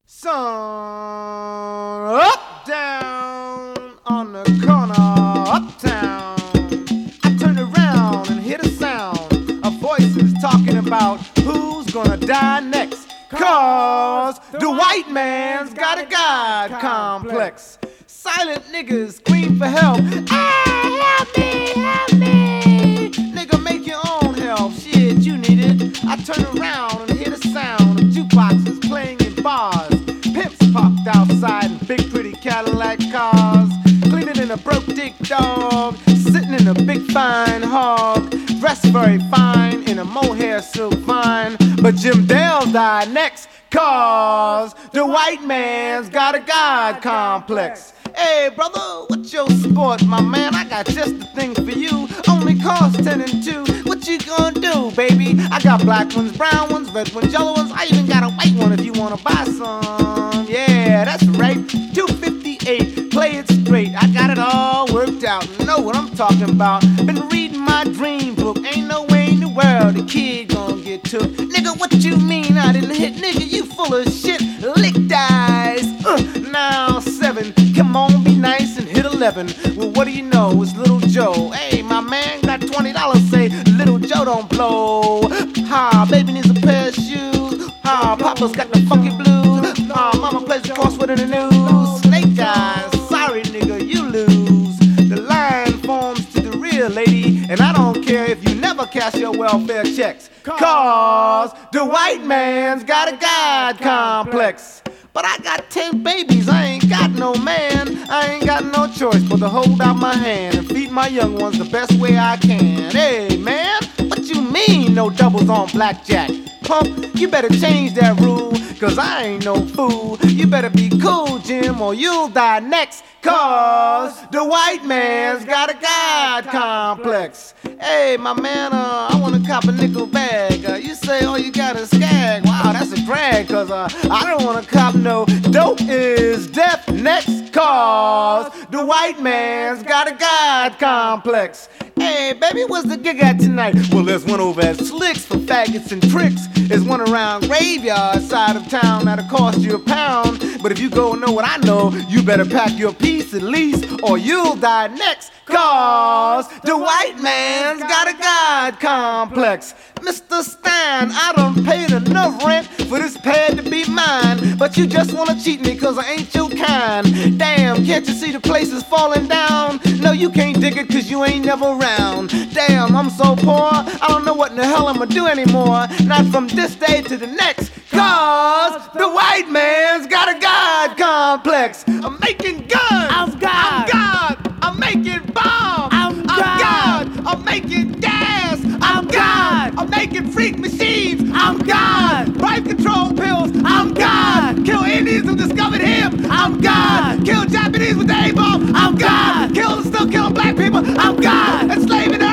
Sun up, down, on the corner, uptown. I turned around and hear the sound of voices talking about who's gonna die next. Cause the white man's got a God complex. Silent niggas scream for help. Hey, help me, help me. Nigga, make your own help. Shit, you need it. I turn around and hear the sound of jukeboxes playing in bars. Pimps parked outside in big pretty Cadillac cars. Cleaner than a broke dick dog. Sitting in a big fine hog. Dressed very fine in a mohair silk vine. But Jim Dale died next. Cause the white man's got a God complex. Hey brother, what's your sport, my man? I got just the thing for you. Only cost 10 and 2. What you gonna do, baby? I got black ones, brown ones, red ones, yellow ones. I even got a white one if you wanna buy some. Yeah, that's right. 258, play it straight. I got it all worked out. Know what I'm talking about. Been reading my dream book. Ain't no way in the world the kid gonna get took. Nigga, what you mean I didn't hit? Nigga, you full of shit. Licked eyes. Now 7. Come on, be nice and hit 11. Well, what do you know? It's Little Joe. Hey, my man got $20. Say, Little Joe don't blow. Ha, baby needs a pair of shoes. Ha, Papa's got the funky blues. Ha, Mama plays the crossword in the news. Snake eyes, sorry nigga, you lose. The line forms to the real lady, and I don't care if you never cash your welfare checks. Cause the white man's got a God complex. But I got 10 babies, I ain't got no man. I ain't got no choice but to hold out my hand and feed my young ones the best way I can. Hey man, what you mean no doubles on blackjack? Pump, you better change that rule, cause I ain't no fool. You better be cool, Jim, or you'll die next. Cause the white man's got a God complex. Hey my man, I wanna cop a nickel bag. You say all you got is skag. Wow, that's a drag, cause I don't wanna cop no dope is death next. Cause the white man's got a God complex. Hey baby, what's the gig at tonight? Well, there's one over at Slicks for faggots and tricks. There's one around Graveyard side of town that'll cost you £1. But if you go know what I know, you better pack your piece at least, or you'll die next. Cause the white man's got a God complex. Mr. Stein, I done paid enough rent for this pad to be mine. But you just wanna cheat me cause I ain't your kind. Damn, can't you see the place is falling down? No, you can't dig it cause you ain't never around. Damn, I'm so poor, I don't know what in the hell I'ma do anymore. Not from this day to the next. Cause the white man's got a God complex. I'm making guns. I'm God. I'm God. I'm making bombs. I'm God. I'm making gas. I'm God. I'm making freak machines. I'm God. Life control pills. I'm God. Kill Indians who discovered him. I'm God. Kill Japanese with the A-bomb. I'm God. Still killing black people. I'm God. Enslaving